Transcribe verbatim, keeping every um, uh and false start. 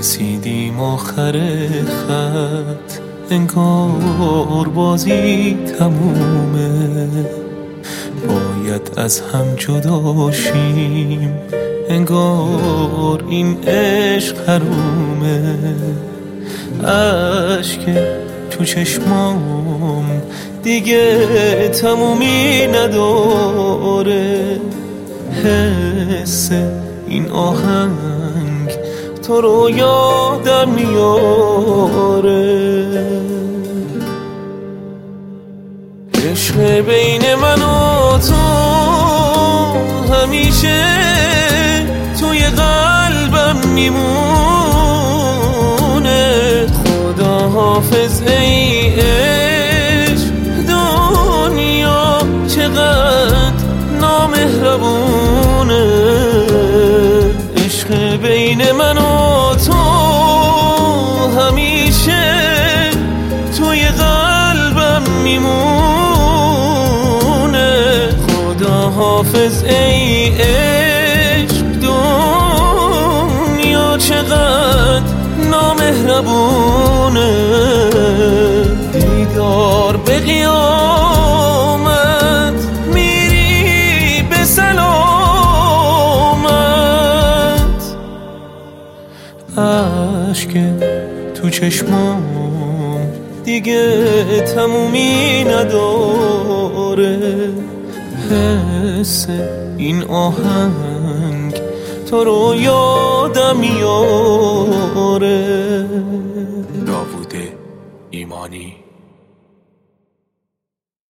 رسیدیم آخر خط، انگار بازی تمومه، باید از هم جدا شیم، انگار این عشق حرومه. عشق تو چشمام دیگه تمومی نداره، حس این آهنگ تو رو یادم میاره. عشق بین من و تو همیشه توی قلبم میمونه. خدا حافظ ای عشق، دنیا چقدر نامهربونه. عشق بین من و تو همیشه توی قلبم میمونه. خدا حافظ ای عشق، دنیا چقدر نامهربونه. دیدار به قیامت میری به سلامت، عشق تو چشمام دیگه تمومی نداره، حس این آهنگ تو رو یادم میاره. داوود ایمانی.